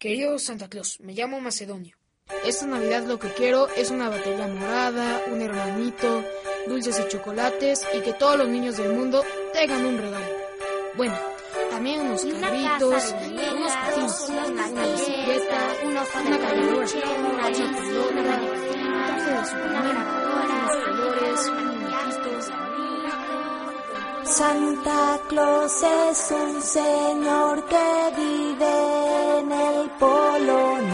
Querido Santa Claus, me llamo Macedonio. Esta Navidad lo que quiero es una batería morada, un hermanito, dulces y chocolates y que todos los niños del mundo tengan un regalo. Bueno, también unos carritos, unos patines, una bicicleta, una caminadora, una pelota, un traje de Superman, unos colores, un muñequito. Santa Claus es un señor que vive en el Polo Norte.